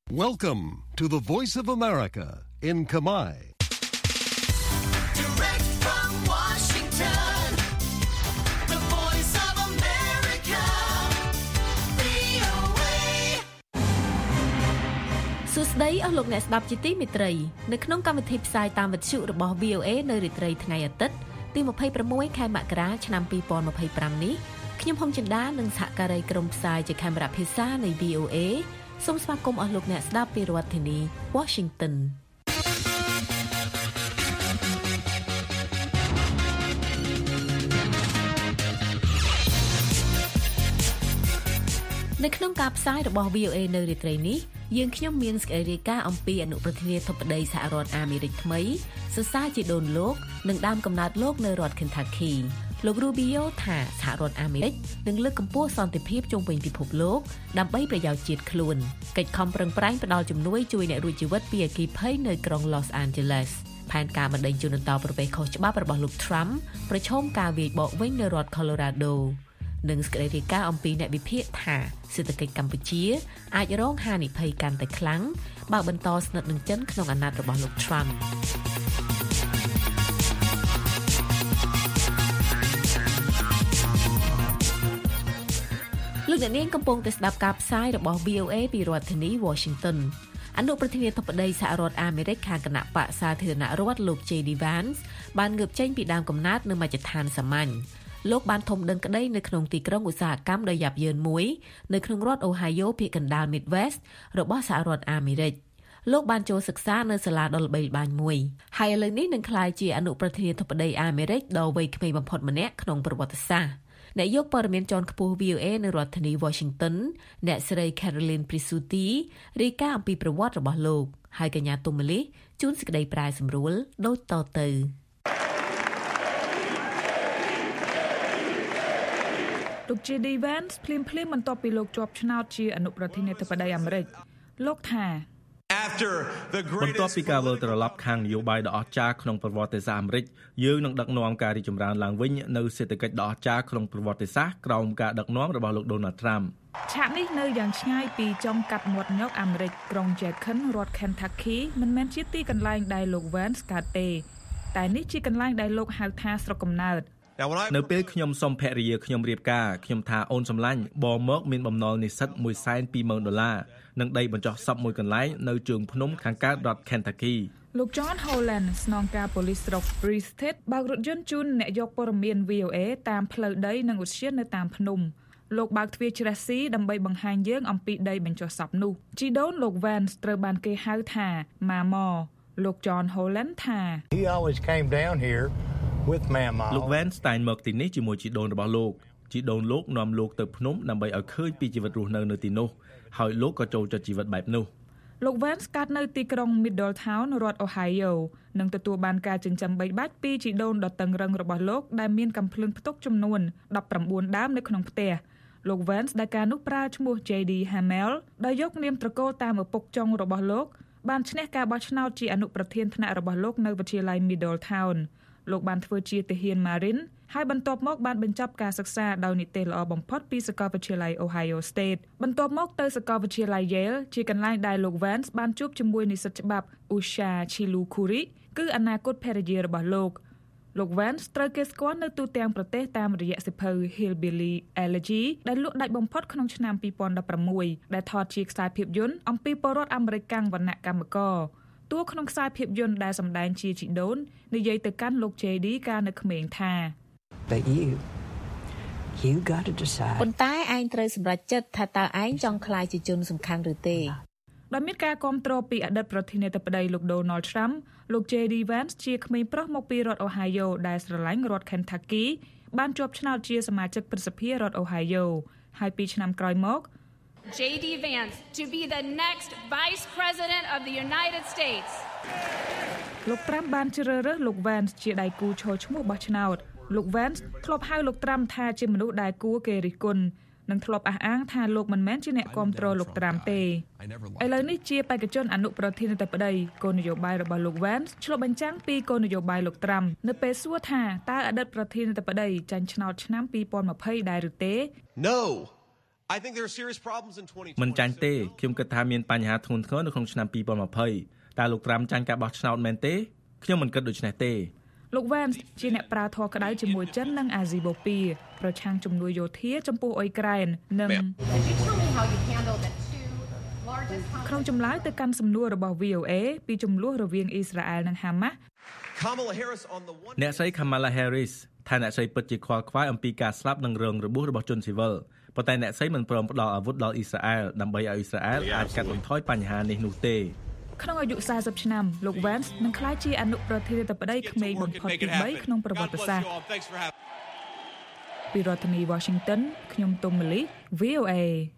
Welcome to the Voice of America in Kamai. Direct from Washington, the Voice of America, VOA. សួស្តីអស់លោកអ្នកស្ដាប់ជាទីមេត្រីនៅក្នុងកម្មវិធីផ្សាយតាមវិទ្យុរបស់ VOA នៅរាត្រីថ្ងៃអាទិត្យទី26ខែមករាឆ្នាំ2025នេះខ្ញុំហុងចិន្តានិងសហការីក្រុមផ្សាយជាកាមេរ៉ាភាសានៃ VOA សូមស្វាគមន៍អស់លោកអ្នកស្ដាប់ពីរដ្ឋធានី Washington នៅក្នុងការផ្សាយរបស់ VOA នៅរាត្រីនេះយើងខ្ញុំមានសេចក្តីរាយការណ៍អំពីអនុប្រធានាធិបតីសហរដ្ឋអាមេរិកថ្មីសរសើរជាដូនលោកនិងដើមកំណើតលោកនៅរដ្ឋ Kentucky លោក Rubio ថាសហរដ្ឋអាមេរិកនឹងលើកកម្ពស់សន្តិភាពជុំវិញពិភពលោកដើម្បីប្រយោជន៍ជាតិខ្លួនកិច្ចខំប្រឹងប្រែងផ្តល់ជំនួយជួយអ្នករួចជីវិតពីអគ្គិភ័យនៅក្រុង Los Angeles ផែនការបណ្តេញជនអន្តោប្រវេសន៍ខុសច្បាប់របស់លោក Trump ប្រឈមការវាយបកវិញនៅរដ្ឋ Colorado និងសេចក្តីរាយការណ៍អំពីអ្នកវិភាគថាសេដ្ឋកិច្ចកម្ពុជាអាចរងហានិភ័យកាន់តែខ្លាំងបើបន្តស្និទ្ធនឹងចិនក្នុងអាណត្តិរបស់លោក Trumpលោកអ្នកនាងកំពុងតែស្ដាប់ការផ្សាយរបស់ VOA ពីរដ្ឋធានី Washington អនុប្រធានាធិបតីសហរដ្ឋអាមេរិកខាងគណៈបក្សសាធារណរដ្ឋលោក JD Vance បានងើបចេញពីដើមកំណើតនៅមជ្ឈដ្ឋានសាមញ្ញលោកបានធំដឹងក្តីនៅក្នុងទីក្រុងឧស្សាហកម្មដ៏យ៉ាប់យ៉ឺនមួយនៅក្នុងរដ្ឋ Ohio ភាគកណ្ដាល Midwest របស់សហរដ្ឋអាមេរិកលោកបានចូលសិក្សានៅសាលាដ៏ល្បីល្បាញមួយហើយឥឡូវនេះនឹងក្លាយជាអនុប្រធានាធិបតីអាមេរិកដ៏វ័យក្មេងបំផុតម្នាក់ក្នុងប្រវត្តិសាស្ត្រអ្នកយកព័ត៌មានជាន់ខ្ពស់ VOA នៅរដ្ឋធានី Washington អ្នកស្រី Caroline Prisuti រាយការណ៍អំពីប្រវត្តិរបស់លោកហើយកញ្ញាទុំម៉ាលីជួនសេចក្តីប្រាយសម្រួលដូចតទៅលោក JD Vance ភ្លាមបន្ទាប់ពីលោកជាប់ឆ្នោតជាអនុប្រធានាធិបតីអាមេរិកលោកថាបន្ទាប់ពីការវិលត្រឡប់ខាងនយោបាយដ៏អស្ចារ្យក្នុងប្រវត្តិសាស្ត្រអាមេរិកយើងនឹងដឹកនាំការរីកចម្រើនឡើងវិញនៅសេដ្ឋកិច្ចដ៏អស្ចារ្យក្នុងប្រវត្តិសាស្ត្រក្រោមការដឹកនាំរបស់លោក Donald Trump ឆាកនេះនៅយ៉ាងឆ្ងាយពីចំកាត់មាត់ញោកអាមេរិកក្រុង Jackson រដ្ឋ Kentucky មិនមែនជាទីកន្លែងដែលលោក Vance កើតទេតែនេះជាកន្លែងដែលលោកហៅថាស្រុកកំណើតនៅពេលខ្ញុំសុំភរិយាខ្ញុំរៀបការខ្ញុំថាអូនសម្លាញ់បងមកមានបំណុលនិស្សិត$120,000និងដីបញ្ចុះសពមួយកន្លែងនៅជើងភ្នំខាងកើតរដ្ឋ Kentucky លោក John Holland ស្នងការប៉ូលីសស្រុក Bristol បើករថយន្តជូនអ្នកយកព័ត៌មាន VOA តាមផ្លូវដីនិងឧទ្យាននៅតាមភ្នំលោកបើកទ្វារច្រេះស៊ីដើម្បីបង្ហាញយើងអំពីដីបញ្ចុះសពនោះជីដូនលោក Vance ត្រូវបានគេហៅថាម៉ាម៉លោក John Holland ថា He always came down here with Mama លោក Vance តែងមកទីនេះជាមួយជីដូនរបស់លោកជីដូនលោកនាំលោកទៅភ្នំដើម្បីឲ្យឃើញពីជីវិតរស់នៅទីនោះហើយលោកក៏ចូលចិត្តជីវិតបែបនោះលោក Vance កើតនៅទីក្រុង Middletown រដ្ឋ Ohio និងទទួលបានការចិញ្ចឹមបីបាច់ពីជីដូនដ៏តឹងរ៉ឹងរបស់លោកដែលមានកាំភ្លើងផ្ទុកចំនួន19ដើមនៅក្នុងផ្ទះលោក Vance ដែលកាលនោះប្រើឈ្មោះ JD Hamel ដែលយកនាមត្រកូលតាមឪពុកចុងរបស់លោកបានឈ្នះការបោះឆ្នោតជាអនុប្រធានថ្នាក់របស់លោកនៅវិទ្យាល័យ Middletown លោកបានធ្វើជាទាហាន Marine ហើយបន្ទាប់មកបានបញ្ចប់ការសិក្សាដោយនិទ្ទេសល្អបំផុតពីសាកលវិទ្យាល័យ Ohio State បន្ទាប់មកទៅសាកលវិទ្យាល័យ Yale ជាកន្លែងដែលលោក Vance បានជួបជាមួយនិស្សិតច្បាប់ Usha Chilukuri គឺអនាគតភរិយារបស់លោក Vance ត្រូវគេស្គាល់នៅទូទាំងប្រទេសតាមរយៈសៀវភៅ Hillbilly Elegy ដែលលក់ដាច់បំផុតក្នុងឆ្នាំ2016ដែលថតជាខ្សែភាពយន្តអំពីពលរដ្ឋអាមេរិកវណ្ណៈកម្មករតួក្នុងខ្សែភាពយន្តដែលសម្ដែងជាជីដូននិយាយទៅកាន់លោក JD កាលនៅក្មេងថា But you got to decide ប៉ុន្តែឯងត្រូវសម្រេចចិត្តថាតើឯងចង់ក្លាយជាជនសំខាន់ឬទេដែលមានការគាំទ្រពីអតីតប្រធានាធិបតីលោក Donald Trump លោក JD Vance ជាក្មេងប្រុសមកពីរដ្ឋ Ohio ដែលស្រឡាញ់រដ្ឋ Kentucky បានជាប់ឆ្នោតជាសមាជិកព្រឹទ្ធសភារដ្ឋ Ohio ហើយពីឆ្នាំក្រោយមក JD Vance to be the next Vice President of the United States លោក Trump បានជ្រើសរើសលោក Vance ជាដៃគូឈរឈ្មោះបោះឆ្នោតលោក Vance ធ្លាប់ហៅលោក Trump ថាជាមនុស្សដែលគួរគេរិះគន់និងធ្លាប់អះអាងថាលោកមិនមែនជាអ្នកគាំទ្រលោក Trump ទេឥឡូវនេះជាបេក្ខជនអនុប្រធានាធិបតីគោលនយោបាយរបស់លោក Vance ឆ្លុះបញ្ចាំងពីគោលនយោបាយលោក Trump នៅពេលសួរថាតើអតីតប្រធានាធិបតីចាញ់ឆ្នោតឆ្នាំ2020ដែរឬទេ No I think there are serious problems in 2020. មិនចាញ់ទេខ្ញុំគិតថាមានបញ្ហាធ្ងន់ធ្ងរនៅក្នុងឆ្នាំ2020តើលោកត្រាំចាញ់ការបោះឆ្នោតមែនទេខ្ញុំមិនគិតដូច្នេះទេលោក Vance ជាអ្នកប្រើធរក្តៅជាមួយចិននិងអាស៊ីបូព៌ាប្រឆាំងជំនួយយោធាចំពោះអ៊ុយក្រែននិងក្នុងចម្លើយទៅកាន់សំណួររបស់ VOA ពីចំនួនរវាងអ៊ីស្រាអែលនិងហាម៉ាស់អ្នកស្រី Kamala Harris ថាអ្នកស្រីពិតជាខ្វល់ខ្វាយអំពីការស្លាប់និងរងរបួសរបស់ជនស៊ីវិលប៉ុន្តែអ្នកស្រីមិនព្រមផ្ដល់អាវុធដល់អ៊ីស្រាអែលដើម្បីឲ្យអ៊ីស្រាអែលអាចកាត់បន្ថយបញ្ហានេះនោះទេក្នុងអាយុ40ឆ្នាំលោក Vance នឹងក្លាយជាអនុប្រធានាធិបតីក្មេងបំផុតទី3ក្នុងប្រវត្តិសាស្ត្រពីរដ្ឋធានី Washington ខ្ញុំទុំមលី VOA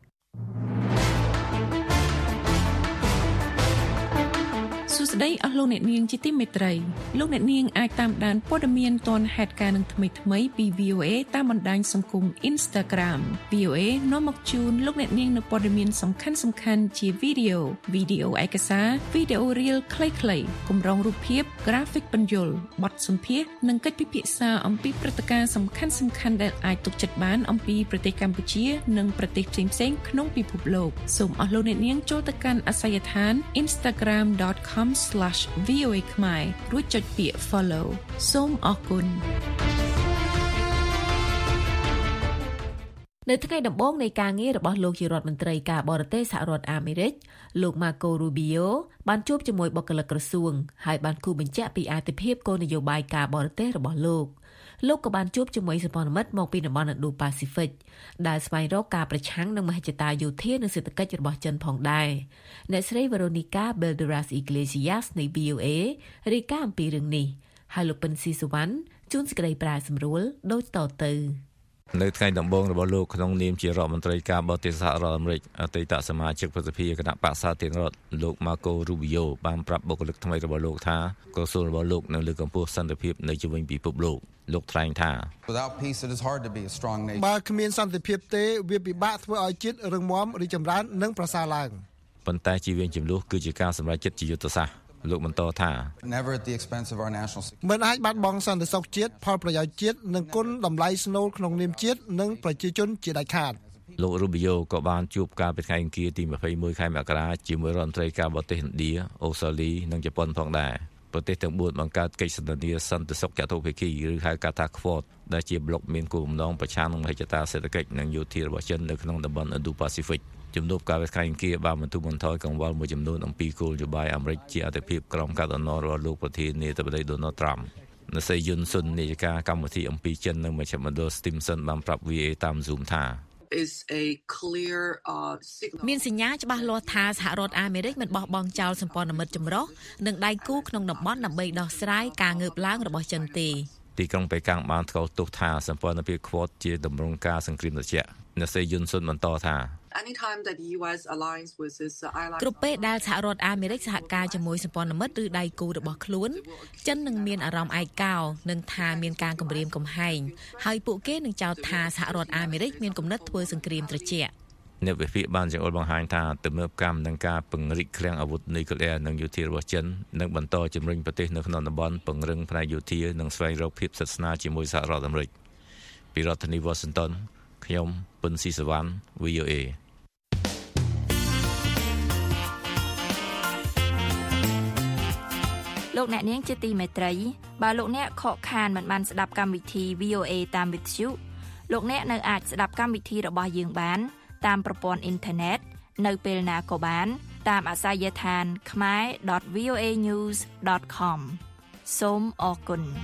សួស្តីអស់លោកអ្នកនាងជាទីមេត្រីលោកអ្នកនាងអាចតាមដានព័ត៌មានទាន់ហេតុការណ៍នឹងថ្មីៗពី VOA តាមបណ្ដាញសង្គម Instagram VOA នាំមកជូនលោកអ្នកនាងនៅព័ត៌មានសំខាន់ៗជាវីដេអូឯកសារវីដេអូ Reel ខ្លីៗគម្រោងរូបភាព Graphic ពន្យល់បទសម្ភាសន៍និងកិច្ចពិភាក្សាអំពីព្រឹត្តិការណ៍សំខាន់ៗដែលអាចទុកចិត្តបានអំពីប្រទេសកម្ពុជានិងប្រទេសផ្សេងៗក្នុងពិភពលោកសូមអស់លោកអ្នកនាងចូលទៅកាន់អាសយដ្ឋាន instagram.com/voa ខ្មែររួចចុចពាក្យ follow សូមអរគុណនៅថ្ងៃដំបូងនៃការងាររបស់លោកជារដ្ឋមន្ត្រីការបរទេសសហរដ្ឋអាមេរិកលោក Marco Rubio បានជួបជាមួយបុគ្គលិកក្រសួងហើយបានគូបញ្ជាក់ពីអាទិភាពគោលនយោបាយការបរទេសរបស់លោកក៏បានជួបជាមួយសម្ព័ន្ធមិត្តមកពីតំបន់ Indo-Pacific ដែលស្វែងរកការប្រឆាំងនឹងមហិច្ឆតាយោធានិងសេដ្ឋកិច្ចរបស់ចិនផងដែរអ្នកស្រី Veronica Balderas Iglesias នៃ VOA រាយការណ៍អំពីរឿងនេះហើយលោកពិនស៊ីសុវណ្ណជួនសេចក្តីប្រាសម្រួលដូចតទៅនៅថ្ងៃដំបូងរបស់លោកក្នុងនាមជារដ្ឋមន្ត្រីការបរទេសសហរដ្ឋអាមេរិកអតីតសមាជិកប្រតិភិគណៈបក្សសាធារណរដ្ឋលោក Marco Rubio បានប្រាប់បុគ្គលិកថ្មីរបស់លោកថាក្រសួងរបស់លោកនឹងលើកកម្ពស់សន្តិភាពនៅជុំវិញពិភពលោកថ្លែងថាបើគ្មានសន្តិភាពទេវាពិបាកធ្វើឲ្យជាតិរឹងមាំរីកចម្រើននិងប្រសើរឡើងប៉ុន្តែជីវវិញ្ញចំនួនគឺជាការសម្រេចចិត្តជាយុទ្ធសាស្ត្រលោកបន្តថាមិនអាចបាត់បង់សន្តិសុខជាតិផលប្រយោជន៍ជាតិនិងគុណតម្លៃស្នូលក្នុងនាមជាតិនិងប្រជាជនជាដាច់ខាតលោក Rubio ក៏បានជួបការពិធីអង្គារទី21ខែមករាជាមួយរដ្ឋមន្ត្រីការបរទេសឥណ្ឌាអូស្ត្រាលីនិងជប៉ុនផងដែរប្រទេសទាំង4បង្កើតកិច្ចសន្ទនាសន្តិសុខចតុភាគីឬហៅកាត់ថា Quad ដែលជាប្លុកមានគោលបំណងប្រឆាំងនឹងមហិច្ឆតាសេដ្ឋកិច្ចនិងយោធារបស់ចិននៅក្នុងតំបន់ Indo-Pacific ជំនួបការវិស្វែងអង្គារបានបន្ធូរបន្ថយកង្វល់មួយចំនួនអំពីគោលនយោបាយអាមេរិកជាអតិភិបក្រោមការដឹកនាំរបស់លោកប្រធានាធិបតី Donald Trump អ្នកស្រីយុនស៊ុននាយិកាកម្មវិធីអំពីចិននៅមជ្ឈមណ្ឌល Stimson បានប្រាប់ VA តាម Zoom ថាមានសញ្ញាច្បាស់លាស់ថាសហរដ្ឋអាមេរិកមិនបោះបង់ចោលសម្ព័ន្ធមិត្តចម្រុះនិងដៃគូក្នុងតំបន់ដើម្បីដោះស្រាយការងើបឡើងរបស់ចិនទេទីក្រុងប៉េកាំងបានថ្កោលទោសថាសម្ព័ន្ធភាព Quad ជាទម្រង់ការសង្គ្រាមត្រជាក់អ្នកស្រីយុនស៊ុនបន្តថាគ្រប់ពេលដែលសហរដ្ឋអាមេរិកសហការជាមួយសម្ព័ន្ធមិត្តឬដៃគូរបស់ខ្លួនចិននឹងមានអារម្មណ៍ឯកោនិងថាមានការគំរាមកំហែងហើយពួកគេនឹងចោទថាសហរដ្ឋអាមេរិកមានគំនិតធ្វើសង្គ្រាមត្រជាក់អ្នកវិភាគបានចង្អុលបង្ហាញថាទំនើបកម្មនិងការពង្រីកឃ្លាំងអាវុធនុយក្លេអ៊ែរនិងយោធារបស់ចិននឹងបន្តជំរុញប្រទេសនៅក្នុងតំបន់ពង្រឹងផ្នែកយោធានិងស្វែងរកភាពស្និទ្ធស្នាលជាមួយសហរដ្ឋអាមេរិកពីរដ្ឋធានី Washington ខ្ញុំពិនស៊ីសវណ្ណ VOA លោកអ្នកនាងជាទីមេត្រីបើលោកអ្នកខកខានមិនបានស្ដាប់កម្មវិធី VOA តាមវិទ្យុលោកអ្នកនៅអាចស្ដាប់កម្មវិធីរបស់យើងបានតាមប្រព័ន្ធអ៊ីនធឺណិតនៅពេលណាក៏បានតាមអាសយដ្ឋាន khmer.voanews.com សូមអរគុណ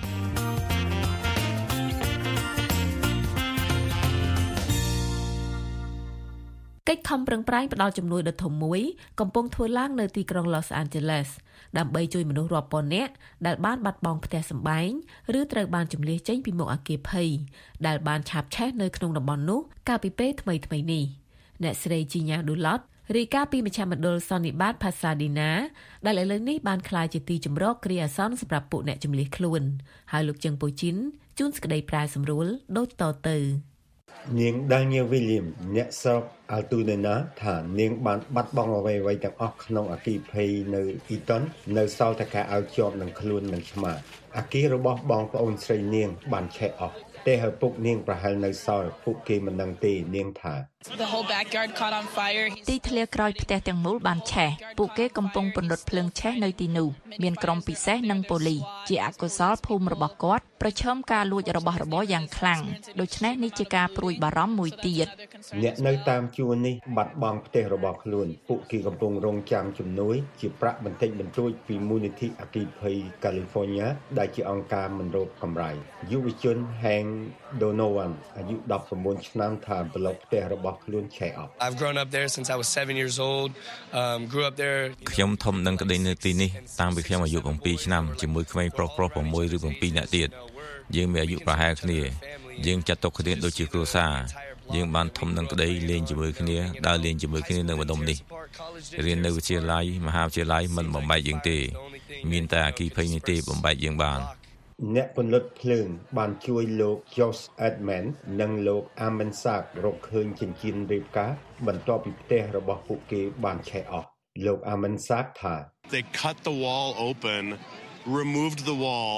កិច្ចខំប្រឹងប្រែងផ្ដល់ជំនួយដ៏ធំមួយកំពុងធ្វើឡើងនៅទីក្រុង Los Angeles ដើម្បីជួយមនុស្សរាប់ពាន់នាក់ដែលបានបាត់បង់ផ្ទះសម្បែងឬត្រូវបានជម្លៀសចេញពីមុខអគារភ័យដែលបានឆាបឆេះនៅក្នុងតំបន់នោះកាលពីពេលថ្មីៗនេះអ្នកស្រី Gina Dulot រាយការណ៍ពីមជ្ឈមណ្ឌលសន្និបាត Pasadena ដែលឥឡូវនេះបានក្លាយជាទីជម្រកគ្រាអាសន្នសម្រាប់ពួកអ្នកជម្លៀសខ្លួនហើយលោកជឹងពូជីនជួនសេចក្តីប្រែសម្រួលដូចតទៅនាង Daniel William អ្នកស្រុក Altoona ថានាងបានបាត់បង់អ្វីៗទាំងអស់ក្នុងអគារភ័យនៅ Eaton នៅសល់តែការឲ្យជាប់នឹងខ្លួននឹងឆ្មាអគាររបស់បងប្អូនស្រីនាងបានឆេះអស់ផ្ទទេសឪពុកនាងប្រហែលនៅសល់ពួកគេមិនដឹងទេនាងថា The whole backyard caught on fire. ទីធ្លាក្រោយផ្ទះទាំងមូលបានឆេះពួកគេកំពុងពន្លត់ភ្លើងឆេះនៅទីនោះមានក្រុមពិសេសនិងប៉ូលីសជាអកុសលភូមិរបស់គាត់ប្រឈមការលួចរបស់របរយ៉ាងខ្លាំងដូច្នេះនេះជាការព្រួយបារម្ភមួយទៀតអ្នកនៅតាមជួរនេះបាត់បង់ផ្ទះរបស់ខ្លួនពួកគេកំពុងរងចាំជំនួយជាប្រាក់បន្តិចបន្តួចពីមូលនិធិអគ្គិភ័យ California ដែលជាអង្គការមិនរកកម្រៃយុវជន Hank Donovan អាយុ19ឆ្នាំថាប្លុកផ្ទះរបស់ខ្លួនឆេះអស់ I've grown up there since I was 7 years old. Grew up there. ខ្ញុំធំនឹងក្តីនៅទីនេះតាំងពីខ្ញុំអាយុ7ឆ្នាំជាមួយក្មេងប្រុស6ឬ7នាក់ទៀតយើងមានអាយុប្រហែលគ្នាយើងចាត់ទុកគ្នាដូចជាគ្រួសារយើងបានធំនឹងក្តីលេងជាមួយគ្នាដើរលេងជាមួយគ្នានៅម្ដុំនេះរៀននៅវិទ្យាល័យមហាវិទ្យាល័យមិនបំបែកយើងទេមានតែអគ្គិភ័យនេះទេបំបែកយើងបានអ្នកពន្លត់ភ្លើងបានជួយលោក Josh Edman និងលោក Amen Saab រកឃើញចិញ្ចៀនរៀបការបន្ទាប់ពីផ្ទះរបស់ពួកគេបានឆេះអស់លោក Amen Saab ថា They cut the wall open, removed the wall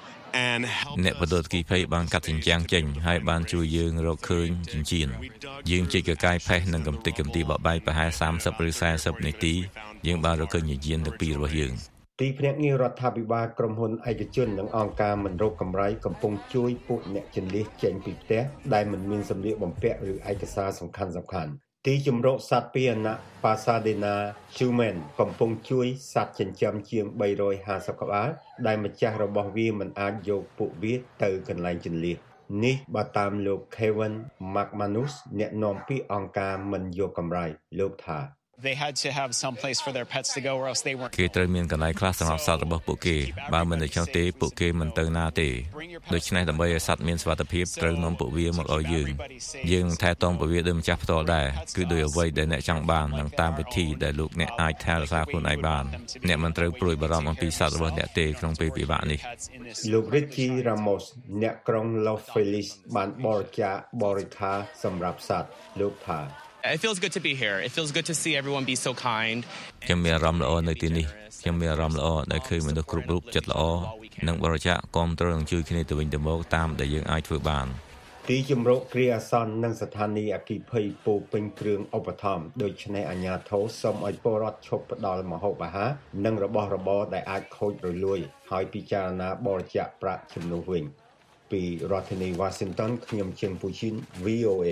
and helped អ្នកបដិអគ្គិភ័យបានកាត់ជញ្ជាំងចេញហើយបានជួយយើងរកឃើញចិញ្ចៀនយើងជីកកកាយផេះនិងកំទេចកំទីបបែកប្រហែល30ឬ40នាទីយើងបានរកឃើញចិញ្ចៀនទាំងពីររបស់យើងទីភ្នាក់ងាររដ្ឋាភិបាលក្រុមហ៊ុនឯកជននិងអង្គការមិនរកកម្រៃកំពុងជួយពួកអ្នកជន្លៀសចេញពីផ្ទះដែលមិនមានសម្លៀកបំពាក់ឬឯកសារសំខាន់ៗទីជម្រកសត្វពាហនៈ Pasadena Human កំពុងជួយសត្វចិញ្ចឹមជាង350ក្បាលដែលម្ចាស់របស់វាមិនអាចយកពួកវាទៅកន្លែងជន្លៀសនេះបើតាមលោក Kevin McManus អ្នកនាំពាក្យអង្គការមិនយកកម្រៃលោកថា They had to have some place for their pets to go or else they weren't គេត្រូវមានកន្លែងខ្លះសម្រាប់សត្វរបស់ពួកគេបើមិនដូច្នោះទេពួកគេមិនទៅណាទេដូច្នេះដើម្បីឲ្យសត្វមានសុវត្ថិភាពត្រូវនាំពួកវាមកឲ្យយើងថែទាំពួកវាដោយម្ចាស់ផ្ទាល់ដែរគឺដោយអ្វីដែលអ្នកចង់បាននិងតាមវិធីដែលលោកអ្នកអាចថែរក្សាខ្លួនឯងបានអ្នកមិនត្រូវព្រួយបារម្ភអំពីសត្វរបស់អ្នកទេក្នុងពេលពិបាកនេះលោក Richie Ramos អ្នកក្រុង Los Feliz បានបរិច្ចាគបរិក្ខារសម្រាប់សត្វលោកថា It feels good to be here. It feels good to see everyone be so kind. ខ្ញុំមានអារម្មណ៍ល្អនៅទីនេះខ្ញុំមានអារម្មណ៍ល្អដែលឃើញមនុស្សគ្រប់រូបចិត្តល្អនិងបរិច្ចាគគាំទ្រនិងជួយគ្នាទៅវិញទៅមកតាមដែលយើងអាចធ្វើបានទីជម្រកគ្រាអាសន្ននិងស្ថានីយ៍អគ្គិភ័យពោពេញគ្រឿងឧបត្ថម្ភដូច្នេះអាជ្ញាធរសូមឲ្យពលរដ្ឋឈប់ផ្ដល់ម្ហូបអាហារនិងរបស់របរដែលអាចខូចរលួយហើយពិចារណាបរិច្ចាគប្រាក់ជំនួសវិញពីរដ្ឋធានី Washington ខ្ញុំជើងពូជីន VOA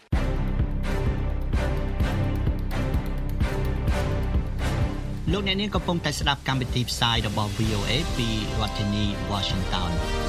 លោកអ្នកនាងកំពុងតែស្ដាប់កម្មវិធីផ្សាយរបស់ VOA ពីរដ្ឋធានី Washington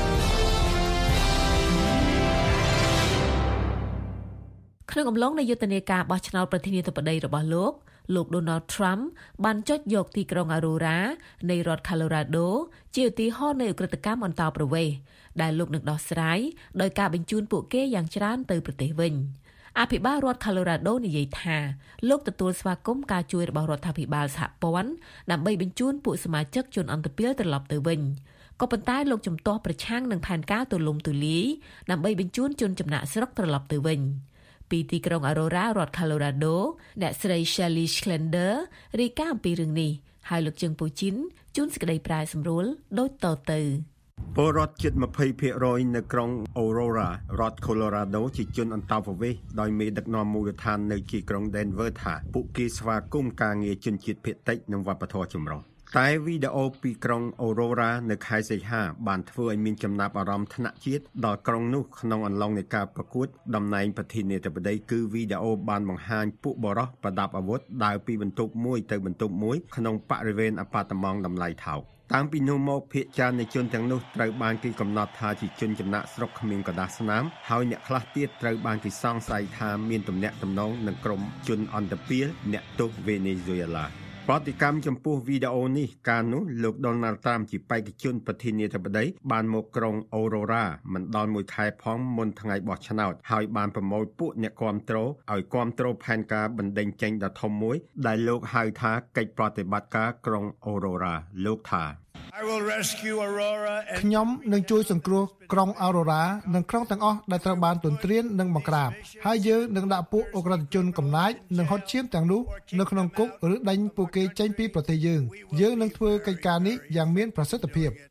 ក្នុងអំឡុងនៃយុទ្ធនាការបោះឆ្នោតប្រធានាធិបតីរបស់លោក Donald Trump បានចុចយកទីក្រុង Aurora នៃរដ្ឋ Colorado ជាឧទាហរណ៍នៃឧក្រិដ្ឋកម្មអន្តោប្រវេសន៍ដែលលោកនឹងដោះស្រាយដោយការបញ្ជូនពួកគេយ៉ាងច្រើនទៅប្រទេសវិញអភិបាលរដ្ឋ Colorado និយាយថាលោកទទួលស្វាគមន៍ការជួយរបស់រដ្ឋាភិបាលសហព័ន្ធដើម្បីបញ្ជូនពួកសមាជិកជនអន្តពាលត្រឡប់ទៅវិញក៏ប៉ុន្តែលោកជំទាស់ប្រឆាំងនឹងផែនការទូលំទូលាយដើម្បីបញ្ជូនជនចំណាក់ស្រុកត្រឡប់ទៅវិញពីទីក្រុង Aurora រដ្ឋ Colorado អ្នកស្រី Shelley Schlender រាយការណ៍អំពីរឿងនេះហើយលោកជើងពូជីនជួនសេចក្តីប្រែសម្រួលដូចតទៅពលរដ្ឋជិត 20% នៅក្រុង Aurora រដ្ឋ Colorado ជាជនអន្តោប្រវេសន៍ដោយមេដឹកនាំមូលដ្ឋាននៅទីក្រុង Denver ថាពួកគេស្វាគមន៍ការងារជនជាតិភាគតិចនិងវប្បធម៌ចម្រុះតែវីដេអូពីក្រុង Aurora នៅខែសីហាបានធ្វើឲ្យមានចំណាប់អារម្មណ៍ថ្នាក់ជាតិដល់ក្រុងនោះក្នុងអំឡុងនៃការប្រកួតតំណែងប្រធានាធិបតីគឺវីដេអូបានបង្ហាញពួកបរិសុទ្ធប្រដាប់អាវុធដើរពីបន្ទប់មួយទៅបន្ទប់មួយក្នុងបរិវេណអាប៉ាតឺម៉ង់តម្លៃថោកតាំងពីនោះមកភាគច្រើននៃជនទាំងនោះត្រូវបានគេកំណត់ថាជាជនចំណាក់ស្រុកគ្មានកណ្ដាស់ស្នាមហើយអ្នកខ្លះទៀតត្រូវបានគេសង្ស័យថាមានទំនាក់ទំនងនឹងក្រុមជនអន្តពាលអ្នកទោសវេណេស៊ុយអេឡាប្រតិកម្មចំពោះវីដេអូនេះកាលនោះលោក Donald Trump ជាបេក្ខជនប្រធានាធិបតីបានមកក្រុង Aurora មិនដល់មួយខែផងមុនថ្ងៃបោះឆ្នោតហើយបានប្រមូលពួកអ្នកគាំទ្រឲ្យគាំទ្រផែនការបណ្ដេញចេញដ៏ធំមួយដែលលោកហៅថាកិច្ចប្រតិបត្តិការក្រុង Aurora លោកថាខ្ញុំនឹងជួយសង្គ្រោះក្រុង Aurora និងក្រុងទាំងអស់ដែលត្រូវបានទន្ទ្រាននិងបង្ក្រាបហើយយើងនឹងដាក់ពួកអ ுக ្រិតជនកំណាចនិងហុតឈាមទាំងនោះនៅក្នុងគុកឬដេញពួកគេចេញពីប្រទេសយើងនឹងធ្វើកិច្ចការនេះយ៉ាងមានប្រសិទ្ធភាព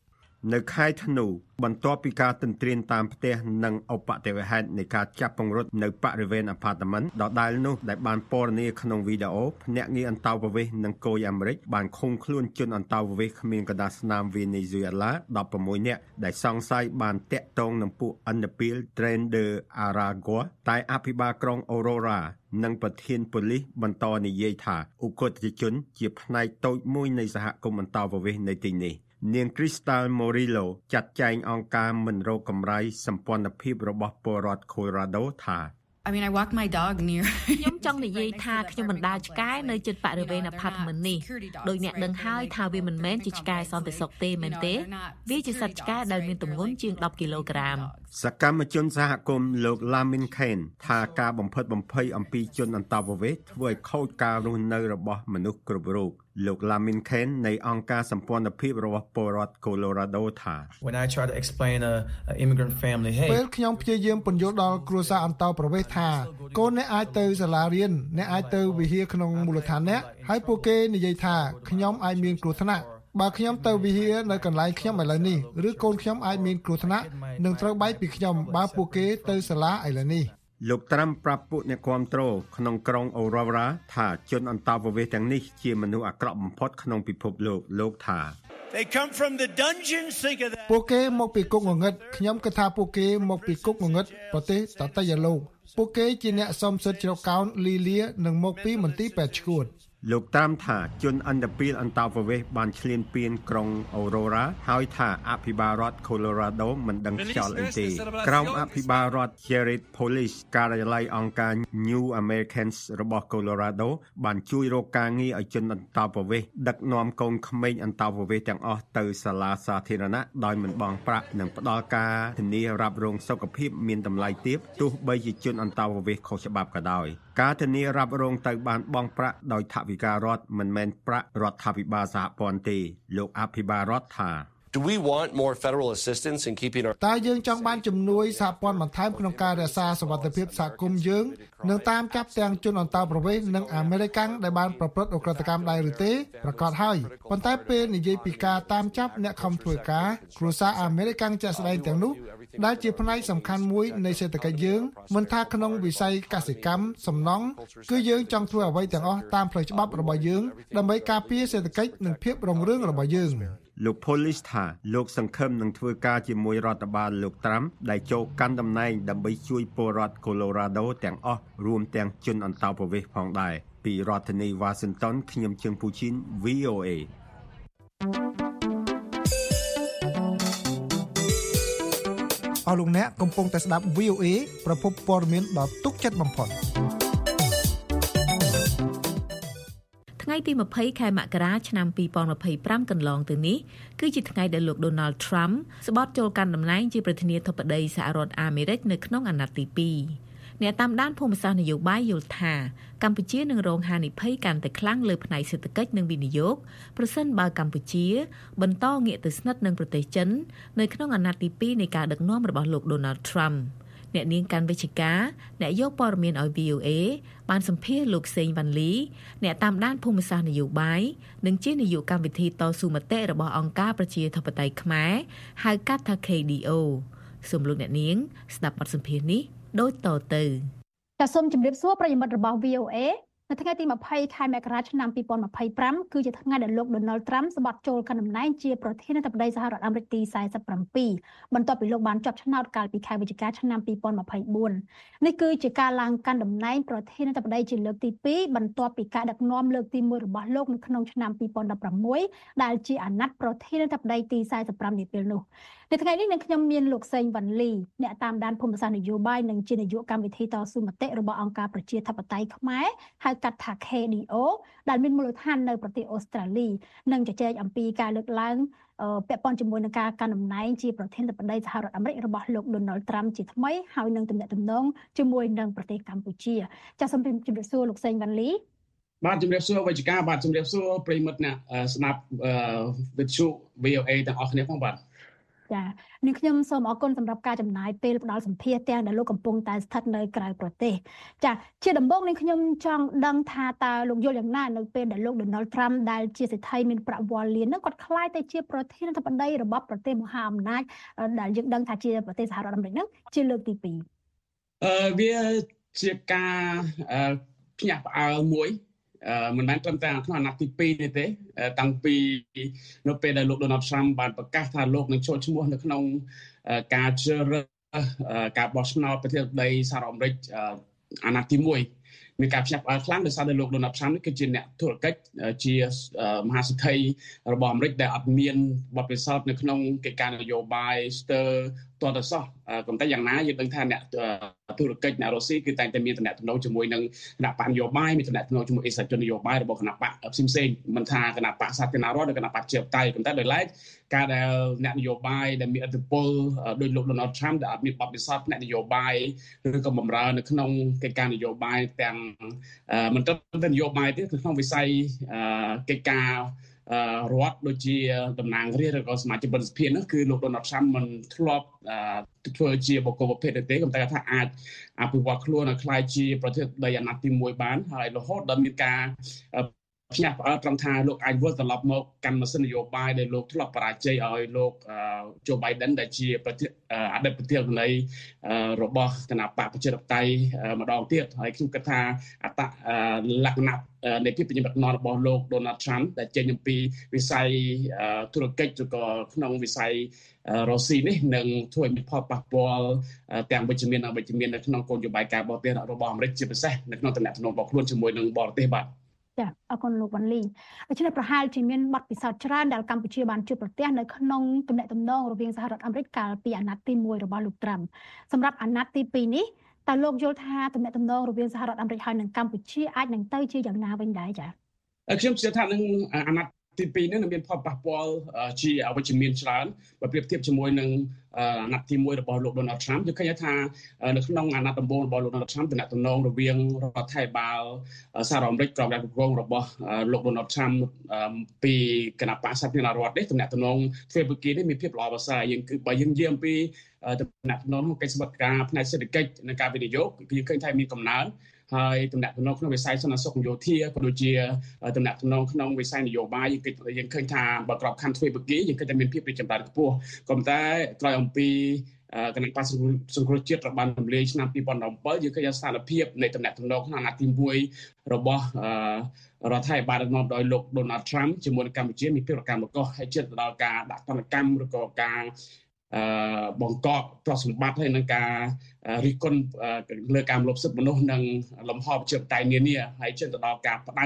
នៅខែធ្នូបន្ទាប់ពីការទន្ទ្រានតាមផ្ទះនិងឧបទ្ទវហេតុនៃការចាប់ពង្រត់នៅបរិវេណអាផាតមិនដដែលនោះដែលបានពណ៌នាក្នុងវីដេអូភ្នាក់ងារអន្តោប្រវេសន៍និងគយអាមេរិកបានឃុំខ្លួនជនអន្តោប្រវេសន៍គ្មានកណ្ដាលស្នាមវេណេស៊ុយអេឡា16នាក់ដែលសង្ស័យបានតាក់ទងនឹងពួកឥណ្ឌពីល Tren de Aragua តែអភិបាលក្រុង Aurora និងប្រធានប៉ូលីសបន្តនិយាយថាឧក្រិដ្ឋជនជាផ្នែកតូចមួយនៃសហគមន៍អន្តោប្រវេសន៍នៅទីនេះនាង Crystal Morillo ចាត់ចែងអង្គការមិនរកកម្រៃសម្ព័ន្ធភាពរបស់ពលរដ្ឋ Colorado ថា I mean I walk my dog near ខ្ញុំចង់និយាយថាខ្ញុំបណ្ដាឆ្កែនៅជិតបរិវេណ apartment នេះដោយអ្នកដឹងហើយថាវាមិនមែនជាឆ្កែសន្តិសុខទេមែនទេវាជាសត្វឆ្កែដែលមានទម្ងន់ជាង10គីឡូក្រាមសកម្មជនសហគមន៍លោក Lamin Khan ថាការបំផិតបំភ័យអំពីជនអន្តោប្រវេសន៍ធ្វើឲ្យខូចការរស់នៅរបស់មនុស្សគ្រប់រូបលោក Lamin Khan នៃអង្គការសម្ព័ន្ធភាពរបស់ពលរដ្ឋ Colorado ថា When I try to explain a immigrant family hey ពេលខ្ញុំព្យាយាមពន្យល់ដល់គ្រួសារអន្តោប្រវេសន៍ថាកូនអ្នកអាចទៅសាលារៀនអ្នកអាចទៅវិហារក្នុងមូលដ្ឋានអ្នកហើយពួកគេនិយាយថាខ្ញុំអាចមានគ្រោះថ្នាក់បើខ្ញុំទៅវិហារនៅកន្លែងខ្ញុំឥឡូវនេះឬកូនខ្ញុំអាចមានគ្រោះថ្នាក់នឹងត្រូវបែកពីខ្ញុំបើពួកគេទៅសាលាឥឡូវនេះលោកត្រាំប្រាប់ពួកអ្នកគាំទ្រក្នុងក្រុង Aurora ថាជនអន្តោប្រវេសន៍ទាំងនេះជាមនុស្សអាក្រក់បំផុតក្នុងពិភពលោកថា They come from the dungeons think of that ពួកគេមកពីគុកងងឹតខ្ញុំគិតថាពួកគេមកពីគុកងងឹតប្រទេសតតៃយ៉ាឡូពួកគេជាអ្នកសំសិទ្ធជ្រកកោនលីលានិងមកពីមន្ទីរពេទ្យឈួតលោកតាមថាជនឥណ្ឌពីលអន្តោប្រវេសន៍បានឈ្លានពានក្រុង Aurora ហើយថាអភិបាលរដ្ឋ Colorado មិនដឹងខ្យល់អីទេក្រុមអភិបាលរដ្ឋ Jared Police ការិយាល័យអង្គការ New Americans របស់ Colorado បានជួយរកការងារឲ្យជនអន្តោប្រវេសន៍ដឹកនាំកូនក្មេងអន្តោប្រវេសន៍ទាំងអស់ទៅសាលាសាធារណៈដោយមិនបង់ប្រាក់និងផ្ដល់ការធានារ៉ាប់រងសុខភាពមានតម្លៃទាបទោះបីជាជនអន្តោប្រវេសន៍ខុសច្បាប់ក៏ដោយការធានារ៉ាប់រងទៅបានបង់ប្រាក់ដោយថវិការដ្ឋមិនមែនប្រាក់រដ្ឋាភិបាលសហព័ន្ធទេលោកអភិបាលរដ្ឋថា Do we want more federal assistance in keeping our តើយើងចង់បានជំនួយសហព័ន្ធបន្ថែមក្នុងការរក្សាសុវត្ថិភាពសហគមន៍យើងនិងតាមចាប់ទាំងជនអន្តោប្រវេសន៍និងអាមេរិកាំងដែលបានប្រព្រឹត្តឧក្រិដ្ឋកម្មដែរឬទេប្រកាសហើយប៉ុន្តែពេលនិយាយពីការតាមចាប់អ្នកខំធ្វើការគ្រួសារអាមេរិកាំងជាក់ស្ដែងទាំងនោះដែលជាផ្នែកសំខាន់មួយនៃសេដ្ឋកិច្ចយើងមិនថាក្នុងវិស័យកសិកម្មសំណង់គឺយើងចង់ធ្វើអ្វីទាំងអស់តាមផ្លូវច្បាប់របស់យើងដើម្បីការពារសេដ្ឋកិច្ចនិងភាពរុងរឿងរបស់យើងលោក Police ថាលោកសង្ឃឹមនឹងធ្វើការជាមួយរដ្ឋបាលលោកត្រាំដែលចូលកាន់តំណែងដើម្បីជួយពលរដ្ឋ Colorado ទាំងអស់រួមទាំងជនអន្តោប្រវេសន៍ផងដែរពីរដ្ឋធានី Washington ខ្ញុំជើងពូជីន VOA អស់លោកអ្នកកំពុងតែស្ដាប់ VOA ប្រភពព័ត៌មានដ៏ទុកចិត្តបំផុតថ្ងៃទី20ខែមករាឆ្នាំ2025កន្លងទៅនេះគឺជាថ្ងៃដែលលោក Donald Trump ស្បត់ចូលកាន់តំណែងជាប្រធានាធិបតីសហរដ្ឋអាមេរិកនៅក្នុងអាណត្តិទី2អ្នកតាមដានភូមិសាស្ត្រនយោបាយយល់ថាកម្ពុជានឹងរងហានិភ័យកាន់តែខ្លាំងលើផ្នែកសេដ្ឋកិច្ចនិងវិនិយោគប្រសិនបើកម្ពុជាបន្តងាកទៅស្និទ្ធនឹងប្រទេសចិននៅក្នុងអាណត្តិទី2នៃការដឹកនាំរបស់លោក Donald Trumpអ្នកនាងកាន់វិជ្ជការអ្នកយកព័ត៌មានឲ្យ VOA បានសម្ភាសន៍លោកសេងវ៉ាន់លីអ្នកតាមដានភូមិសាស្ត្រនយោបាយនិងជានាយកកម្មវិធីតស៊ូមតិរបស់អង្គការប្រជាធិបតេយ្យខ្មែរហៅកាត់ថា KDO សូមលោកអ្នកនាងស្ដាប់បទសម្ភាសន៍នេះដូចតទៅចាសសូមជម្រាបសួរប្រិយមិត្តរបស់ VOA នៅថ្ងៃទី20ខែមករាឆ្នាំ2025គឺជាថ្ងៃដែលលោក Donald Trump សម្បត្តិចូលកាន់តំណែងជាប្រធានាធិបតីសហរដ្ឋអាមេរិកទី47បន្ទាប់ពីលោកបានជាប់ឆ្នោតកាលពីខែវិច្ឆិកាឆ្នាំ2024នេះគឺជាការឡើងកាន់តំណែងប្រធានាធិបតីជាលើកទី2បន្ទាប់ពីការដឹកនាំលើកទី1របស់លោកនៅក្នុងឆ្នាំ2016ដែលជាអាណត្តិប្រធានាធិបតីទី45នាពេលនោះនៅថ្ងៃនេះនឹងខ្ញុំមានលោកសេងវ៉ាន់លីអ្នកតាមដានភូមិសាស្ត្រនយោបាយនិងជានាយកកម្មវិធីតស៊ូមតិរបស់អង្គការប្រជាធិបតេយ្យខ្មែរហៅកាត់ថា KDO ដែលមានមូលដ្ឋាននៅប្រទេសអូស្ត្រាលីនិងជជែកអំពីការលើកឡើងពាក់ព័ន្ធជាមួយនឹងការកាន់តំណែងជាប្រធានាធិបតីសហរដ្ឋអាមេរិករបស់លោក Donald Trump ជាថ្មីហើយនឹងទំនាក់ទំនងជាមួយនឹងប្រទេសកម្ពុជាចាសសូមជម្រាបសួរលោកសេងវ៉ាន់លីបាទជម្រាបសួរវិជ្ជការបាទជម្រាបសួរប្រិយមិត្តអ្នកស្ដាប់វិទ្យុ VOA ទាំងអស់គ្នាផងបាទចចានាងខ្ញុំសូមអរគុណសម្រាប់ការចំណាយពេលផ្ដល់សម្ភារទាំងដែលលោកកំពុងតែស្ថិតនៅក្រៅប្រទេសចាជាដំបូងនាងខ្ញុំចង់ដឹងថាតើលោកយល់យ៉ាងណានៅពេលដែលលោក Donald Trump ដែលជាសេដ្ឋីមានប្រាក់វ៉ាលាននឹងគាត់ក្លាយទៅជាប្រធានាធិបតីរបស់ប្រទេសមហាអំណាចដែលយើងដឹងថាជាប្រទេសសហរដ្ឋអាមេរិកនឹងជាលើកទី2 វាជាការភ្ញាក់ផ្អើលមួយមិនមែនត្រឹមតែក្នុងអាណត្តិទី2នេះទេតាំងពីនៅពេលដែលលោក Donald Trump បានប្រកាសថាលោកនឹងចូលឈ្មោះនៅក្នុងការជ្រើសរើសការបោះឆ្នោតប្រធានាធិបតីសហរដ្ឋអាមេរិកអាណត្តិទី1មានការភ្ញាក់ផ្អើលខ្លាំងដោយសារតែលោក Donald Trump នេះគឺជាអ្នកធុរកិច្ចជាមហាសេដ្ឋីរបស់អាមេរិកដែលអត់មានបទពិសោធន៍នៅក្នុងកិច្ចការនយោបាយស្ទើរទាល់តែសោះក៏តែយ៉ាងណាយើងដឹងថាអ្នកធុរកិច្ចអ្នករុស្ស៊ីគឺតែងតែមានតំណែងជាមួយនឹងគណៈបកនយោបាយមានតំណែងជាមួយអេសជននយោបាយរបស់គណៈបកផ្សេងៗមិនថាគណៈបកសាធារណរដ្ឋឬគណៈបកជាបតៃក៏តែដោយឡែកការដែលអ្នកនយោបាយដែលមានឥទ្ធិពលដោយលោក Donald Trump ដែលអត់មានបទពិសោធន៍ផ្នែកនយោបាយឬក៏បម្រើនៅក្នុងកិច្ចការនយោបាយទាំងមិនត្រឹមតែនយោបាយទេក្នុងវិស័យកិច្ចការរដ្ឋដូចជាតំណាងរាស្ត្រឬក៏សមាជិកប្រតិភិនោះគឺលោក Donald Trump មិនធ្លាប់ធ្វើជាបុគ្គលប្រភេទទេក៏តែថាអាចអភិវឌ្ឍខ្លួនឲ្យក្លាយជាប្រធានាធិបតីអាណត្តិទី1បានហើយរហូតដល់មានការភ្ញាក់ផ្អើលត្រង់ថាលោកអាចវិលត្រឡប់មកកាន់ម៉ាស៊ីននយោបាយដែលលោកធ្លាប់បរាជ័យឲ្យលោក Joe Biden ដែលជាអតីតប្រធានាធិបតីរបស់គណៈបកប្រជាធិបតេយ្យម្ដងទៀតហើយខ្ញុំគិតថាលក្ខណៈនៃភាពជាដឹកនាំរបស់លោក Donald Trump ដែលចេញអំពីវិស័យធុរកិច្ចឬក៏ក្នុងវិស័យរុស្ស៊ីនេះនឹងធ្វើឲ្យមានផលប៉ះពាល់ទាំងវិជ្ជមាននិងអវិជ្ជមាននៅក្នុងគោលនយោបាយការបរទេសរបស់អាមេរិកជាពិសេសនៅក្នុងតំណែងរបស់ខ្លួនជាមួយនឹងបរទេសបាទចាអរគុណលោកវ៉ាន់លីដូច្នេះប្រហែលជាមានបទពិសោធន៍ច្រើនដែលកម្ពុជាបានជួបប្រទះនៅក្នុងទំនាក់ទំនងរវាងសហរដ្ឋអាមេរិកកាលពីអាណត្តិទី1របស់លោកត្រាំសម្រាប់អាណត្តិទី2នេះតើលោកយល់ថាទំនាក់ទំនងរវាងសហរដ្ឋអាមេរិកហើយនិងកម្ពុជាអាចនឹងទៅជាយ៉ាងណាវិញដែរចាខ្ញុំជឿថានឹងអាណត្តិទី2នេះនឹងមានផលប៉ះពាល់ជាអវិជ្ជមានច្រើនបើប្រៀបធៀបជាមួយនឹងអាណត្តិទី1របស់លោក Donald Trump យើងឃើញថានៅក្នុងអាណត្តិដំបូងរបស់លោក Donald Trump ទំនាក់ទំនងរវាងរដ្ឋាភិបាលសហរដ្ឋអាមេរិកក្រោមការគ្រប់គ្រងរបស់លោក Donald Trump ពីគណៈបក្សសាធារណរដ្ឋនេះទំនាក់ទំនងទ្វេភាគីនេះមានភាពល្អប្រសើរយើងគឺបើយើងនិយាយអំពីទំនាក់ទំនងក្នុងកិច្ចសន្តិភាពផ្នែកសេដ្ឋកិច្ចនិងការវិនិយោគគឺឃើញថាមានកំណើនហើយទំនាក់ទំនងក្នុងវិស័យសន្តិសុខយោធាក៏ដូចជាទំនាក់ទំនងក្នុងវិស័យនយោបាយយើងឃើញថាបើក្របខ័ណ្ឌទ្វេភាគីយើងឃើញថាមានភាពរីកចម្រើនខ្ពស់ក៏ប៉ុន្តែក្រោយអំពីគណៈបក្សសង្គ្រោះជាតិត្រូវបានរំលាយឆ្នាំ2017យើងឃើញថាស្ថានភាពនៃទំនាក់ទំនងក្នុងអាណត្តិទី1របស់រដ្ឋាភិបាលដឹកនាំដោយលោក Donald Trump ជាមួយនឹងកម្ពុជាមានភាពរកាំរកូសហើយជិតទៅដល់ការដាក់ទណ្ឌកម្មឬក៏ការបង្កប់ទ្រព្យសម្បត្តិហើយនឹងការរិះគន់លើការរំលោភសិទ្ធិមនុស្សនិងលំហប្រជាធិបតេយ្យនានាហើយជិតទៅដល់ការផ្ដាច់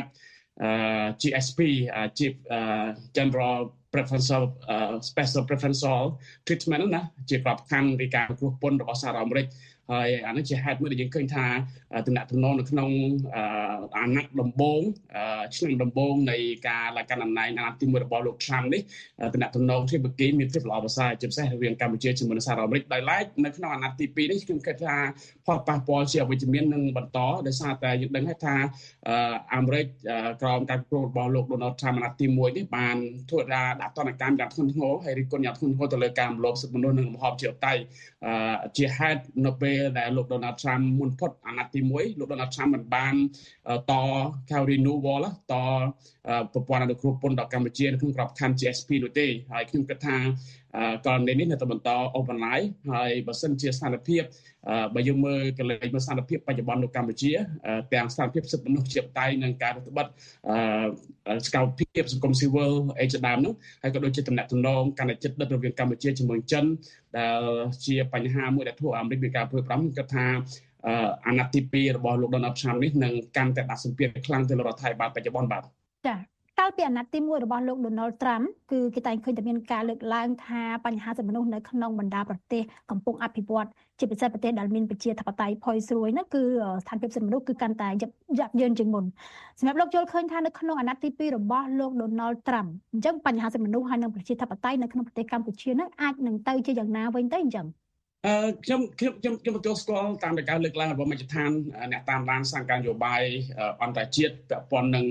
GSP Chief General Preferential Special Preferential Treatment ណាជាក្របខ័ណ្ឌនៃការគ្រោះពន្ធរបស់សហរដ្ឋអាមេរិកហើយអានេះជាហេតុមួយដែលយើងឃើញថាទំនាក់ទំនងនៅក្នុងអាណត្តិដំបូងឆ្នាំដំបូងនៃការឡើងកាន់តំណែងអាណត្តិទី1របស់លោក Trump នេះទំនាក់ទំនងទ្វេភាគីមានភាពល្អប្រសើរជាពិសេសរវាងកម្ពុជាជាមួយនឹងសហរដ្ឋអាមេរិកដោយឡែកនៅក្នុងអាណត្តិទី2នេះខ្ញុំគិតថាផលប៉ះពាល់ជាអវិជ្ជមាននឹងបន្តដោយសារតែយើងដឹងថាអាមេរិកក្រោមការគ្រប់គ្រងរបស់លោក Donald Trump អាណត្តិទី1នេះបានធ្វើការដាក់ទណ្ឌកម្មយ៉ាងធ្ងន់ធ្ងរហើយរិះគន់យ៉ាងធ្ងន់ធ្ងរទៅលើការរំលោភសិទ្ធិមនុស្សនិងលំហប្រជាធិបតេយ្យជាហេតុនៅពេលដែលលោក Donald Trump មុនផុតអាណត្តិទី1លោក Donald Trump មិនបានត renewal តប្រព័ន្ធអនុគ្រោះពន្ធដល់កម្ពុជានៅក្នុងក្របខ័ណ្ឌ GSP នោះទេហើយខ្ញុំគិតថាករណីនេះនៅតែបន្តអូសបន្លាយហើយបើសិនជាស្ថានភាពបើយើងមើលកន្លែងមើលស្ថានភាពបច្ចុប្បន្ននៅកម្ពុជាទាំងស្ថានភាពសិទ្ធិមនុស្សជាបតៃនិងការរដ្ឋបတ်សកម្មភាពសង្គមស៊ីវិលអីជាដើមនោះហើយក៏ដូចជាទំនាក់ទំនងកាន់តែជិតដិតរវាងកម្ពុជាជាមួយចិនដែលជាបញ្ហាមួយដែលធ្វើឲ្យអាមេរិកមានការព្រួយបារម្ភគាត់ថាអាណត្តិទី2របស់លោក Donald Trump នេះនឹងកាន់តែដាក់សម្ពាធខ្លាំងទៅលើរដ្ឋាភិបាលបច្ចុប្បន្នបាទចា៎កាលពីអាណត្តិទី1របស់លោក Donald Trump គឺគេតែងឃើញតែមានការលើកឡើងថាបញ្ហាសិទ្ធិមនុស្សនៅក្នុងបណ្ដាប្រទេសកំពុងអភិវឌ្ឍជាពិសេសប្រទេសដែលមានប្រជាធិបតេយ្យផុយស្រួយនោះគឺស្ថានភាពសិទ្ធិមនុស្សគឺកាន់តែយ៉ាប់យ៉ឺនជាងមុនសម្រាប់លោកយល់ឃើញថានៅក្នុងអាណត្តិទី2របស់លោក Donald Trump អញ្ចឹងបញ្ហាសិទ្ធិមនុស្សហើយនិងប្រជាធិបតេយ្យនៅក្នុងប្រទេសកម្ពុជានោះអាចនឹងទៅជាយ៉ាងណាវិញទៅអញ្ចឹងខ្ញុំទទួលស្គាល់តាមការលើកឡើងរបស់មជ្ឈដ្ឋានអ្នកតាមដានសង្កាននយោបាយអន្តរជាតិពាក់ព័ន្ធនឹង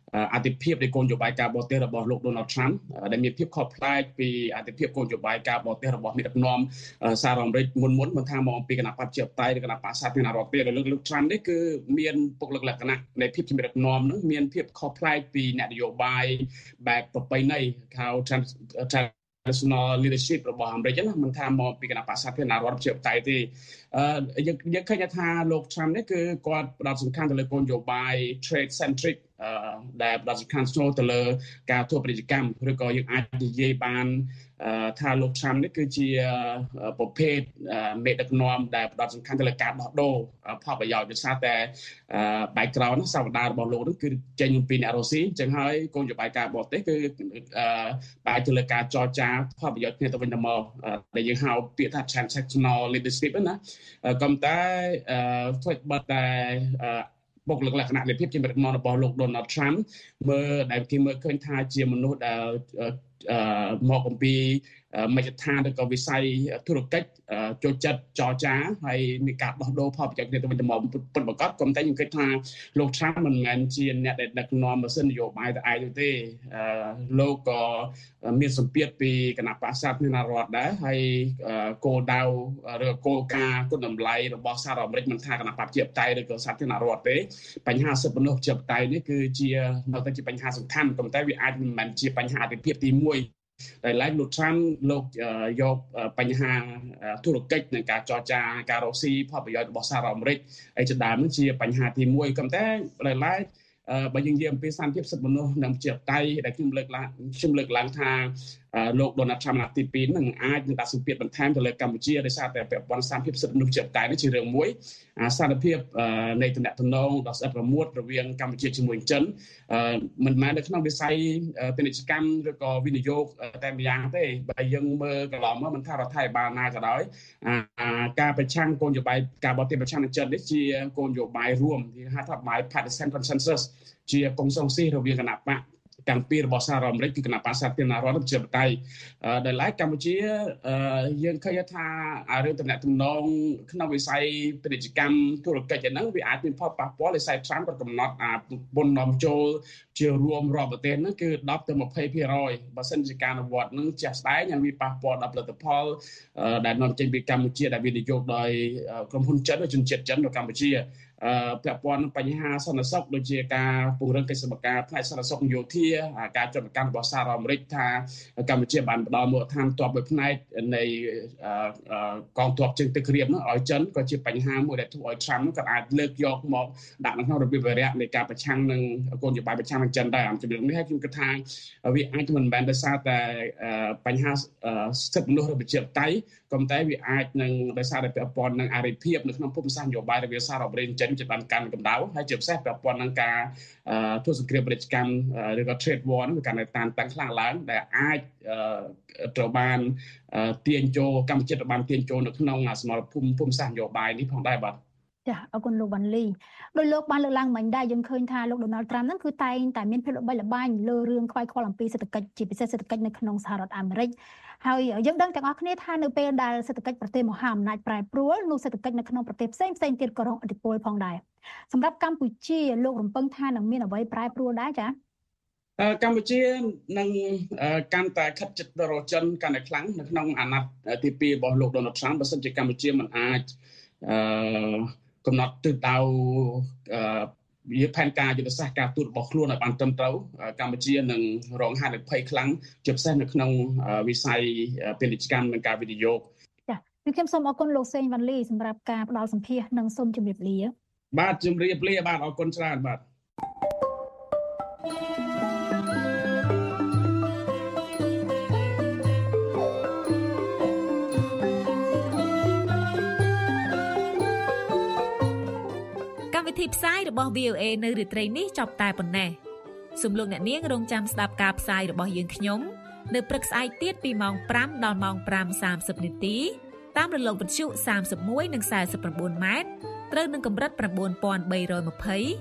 អតិភិបនៃគោលនយោបាយការបរទេសរបស់លោក Donald Trump ដែលមានភាពខុសប្លែកពីអតិភិបគោលនយោបាយការបរទេសរបស់មេដឹកនាំសហរដ្ឋអាមេរិកមុនមិនថាមកពីគណៈបព្វជិបតៃឬគណៈបក្សសាធារណរដ្ឋទេលោក Trump នេះគឺមានពុកលក្ខណៈនៃភាពជាមេដឹកនាំនឹងមានភាពខុសប្លែកពីអ្នកនយោបាយបែបប្រពៃណីហៅ National Leadership របស់អាមេរិកណាមិនថាមកពីគណៈបក្សសាធារណរដ្ឋប្រជាធិបតេយ្យទេយើងឃើញថាលោក Trump នេះគឺគាត់ផ្ដោតសំខាន់ទៅលើគោលនយោបាយ trade centric ដែលផ្ដោតសំខាន់ទៅលើការធ្វើពាណិជ្ជកម្មឬក៏យើងអាចនិយាយបានថាលោក Trump នេះគឺជាប្រភេទមេដឹកនាំដែលផ្ដោតសំខាន់ទៅលើការដោះដូរផលប្រយោជន៍ដោយសារតែ background សាវតារបស់លោកនោះគឺចេញពីអ្នករុស្ស៊ីអញ្ចឹងហើយគោលនយោបាយការបរទេសគឺបែរទៅលើការចរចាផលប្រយោជន៍គ្នាទៅវិញទៅមកដែលយើងហៅពាក្យថា transactional leadership ណាក៏តែធ្វើបាត់តែបុគ្គលិកលក្ខណៈនៃភាពជាមេដឹកនាំរបស់លោក Donald Trump ដែលគេមើលឃើញថាជាមនុស្សដែលមកអំពីមជ្ឈដ្ឋានឬក៏វិស័យធុរកិច្ចចូលចិត្តចរចាហើយមានការដោះដូរផលប្រយោជន៍គ្នាទៅវិញទៅមកពិតប្រាកដក៏តែខ្ញុំគិតថាលោក Trump មិនមែនជាអ្នកដែលដឹកនាំម៉ាស៊ីននយោបាយតែឯងទេលោកក៏មានសម្ពាធពីគណៈបក្សសាធារណរដ្ឋដែរហើយគោលដៅឬគោលការណ៍គុណតម្លៃរបស់សហរដ្ឋអាមេរិកមិនថាគណៈបព្វជិបតៃឬក៏សាធារណរដ្ឋទេបញ្ហាសិទ្ធិមនុស្សជាបតៃនេះគឺជានៅតែជាបញ្ហាសំខាន់ប៉ុន្តែវាអាចមិនមែនជាបញ្ហាអតិភិបទី1ដែលឡើងលោក Trump លោកយកបញ្ហាធុរកិច្ចនិងការចរចាការរកស៊ីផលប្រយោជន៍របស់សហរដ្ឋអាមេរិកហើយជាដើមនឹងជាបញ្ហាទី1ក៏តែឡើយបើយើងនិយាយអំពីសន្តិភាពសិទ្ធិមនុស្សនិងប្រជាធិបតេយ្យដែលខ្ញុំលើកឡើងថាលោក Donald Trump ទី2នឹងអាចនឹងដាក់សម្ពាធបន្ថែមទៅលើកម្ពុជាដោយសារតែពាក់ព័ន្ធសន្តិភាពសិទ្ធិមនុស្សប្រជាធិបតេយ្យនេះជារឿងមួយសន្តិភាពនៃទំនាក់ទំនងដ៏ស្អិតរមួតរវាងកម្ពុជាជាមួយចិនមិនមែននៅក្នុងវិស័យពាណិជ្ជកម្មឬក៏វិនិយោគតែម្យ៉ាងទេបើយើងមើលកន្លងមកមិនថារដ្ឋាភិបាលណាក៏ដោយការប្រឆាំងគោលនយោបាយការបរទេសប្រឆាំងនឹងចិននេះជាគោលនយោបាយរួមគេហៅថា bipartisan consensus ជាកុងសង្ស៊ីរវាងគណៈបកទាំងពីររបស់សហរដ្ឋអាមេរិកគឺគណៈបក្សសាធារណរដ្ឋប្រជាធិបតេយ្យដែលឡែកកម្ពុជាយើងឃើញថារឿងតំណែងទំនងក្នុងវិស័យពាណិជ្ជកម្មធុរកិច្ចហ្នឹងវាអាចមានផលប៉ះពាល់ដោយសារ Trump គាត់កំណត់ពន្ធនាំចូលជារួមរាប់ប្រទេសហ្នឹងគឺ10ទៅ 20% បើសិនជាការអនុវត្តហ្នឹងជាក់ស្ដែងហើយវាប៉ះពាល់ដល់ផលិតផលដែលនាំចេញពីកម្ពុជាដែលវិនិយោគដោយក្រុមហ៊ុនចិនឬជនជាតិចិននៅកម្ពុជាពាក់ព័ន្ធនឹងបញ្ហាសន្តិសុខដូចជាការពង្រឹងកិច្ចសហការផ្នែកសន្តិសុខយោធាការចាត់បង្ការរបស់សហរដ្ឋអាមេរិកថាកម្ពុជាបានផ្ដល់មូលដ្ឋានទ័ពមួយផ្នែកនៃកងទ័ពជើងទឹករៀបនោះឲ្យចិនក៏ជាបញ្ហាមួយដែលធ្វើឲ្យ Trump ក៏អាចលើកយកមកដាក់នៅក្នុងរបៀបវារៈនៃការប្រឆាំងនឹងគោលនយោបាយប្រឆាំងនឹងចិនដែរអំពីរឿងនេះហើយខ្ញុំគិតថាវាអាចមិនមែនដោយសារតែបញ្ហាសិទ្ធិមនុស្សរបស់ប្រជាធិបតេយ្យក៏តែវាអាចនឹងដោយសារតែពាក់ព័ន្ធនឹងអរិយភាពនៅក្នុងភូមិសាស្ត្រនយោបាយរវាងសហរដ្ឋអាមេរិកចិនជាបានកាន់កម្ដៅហើយជាពិសេសពាក់ព័ន្ធនឹងការធ្វើសង្គ្រាមពាណិជ្ជកម្មឬក៏ trade war នោះវាកាន់តែតានតឹងខ្លាំងឡើងដែលអាចត្រូវបានទាញចូលកម្ពុជាត្រូវបានទាញចូលនៅក្នុងសមរភូមិភូមិសាស្ត្រនយោបាយនេះផងដែរបាទចាអរគុណលោកវ៉ាន់លីដោយលោកបានលើកឡើងមិញដែរយើងឃើញថាលោក Donald Trump ហ្នឹងគឺតែងតែមានភាពល្បីល្បាញលើរឿងខ្វាយខ្វល់អំពីសេដ្ឋកិច្ចជាពិសេសសេដ្ឋកិច្ចនៅក្នុងសហរដ្ឋអាមេរិកហើយយើងដឹងទាំងអស់គ្នាថានៅពេលដែលសេដ្ឋកិច្ចប្រទេសមហាអំណាចប្រែប្រួលនោះសេដ្ឋកិច្ចនៅក្នុងប្រទេសផ្សេងទៀតក៏រងឥទ្ធិពលផងដែរសម្រាប់កម្ពុជាលោករំពឹងថានឹងមានអ្វីប្រែប្រួលដែរចាកម្ពុជានឹងកាន់តែខិតជិតទៅរកចិនកាន់តែខ្លាំងនៅក្នុងអាណត្តិទី2របស់លោក Donald Trump បើសិនជាកម្ពុជាមិនអាចកំណត់ទិសដៅវាផែនការយុទ្ធសាស្ត្រការទូតរបស់ខ្លួនឲ្យបានត្រឹមត្រូវកម្ពុជានឹងរងហានិភ័យខ្លាំងជាពិសេសនៅក្នុងវិស័យពាណិជ្ជកម្មនិងការវិនិយោគចាខ្ញុំសូមអរគុណលោកសេងវ៉ាន់លីសម្រាប់ការផ្ដល់សម្ភាសន៍និងសូមជម្រាបលាបាទជម្រាបលាបាទអរគុណច្រើនបាទវិធីផ្សាយរបស់ VOA នៅរាត្រីនេះចប់តែប៉ុណ្ណេះសូមលោកអ្នកនាងរងចាំស្ដាប់ការផ្សាយរបស់យើងខ្ញុំនៅព្រឹកស្អែកទៀតពីម៉ោង5ដល់ម៉ោង 5:30 នាទីតាមរលកវិទ្យុ31និង49ម៉ែត្រត្រូវនឹងកម្រិត 9320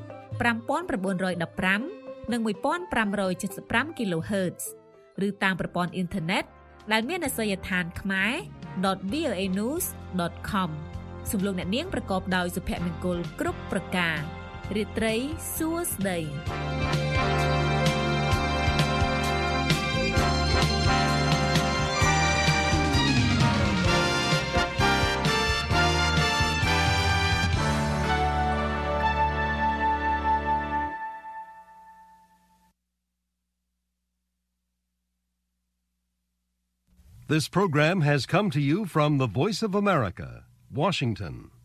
5915 និង 1575 kHz ឬតាមប្រព័ន្ធអ៊ីនធឺណិតដែលមានអាសយដ្ឋានkhmer.voanews.com សូមលោកអ្នកនាងប្រកបដោយសុភមង្គលគ្រប់ប្រការរាត្រីសួស្តី This program has come to you from the Voice of America, Washington.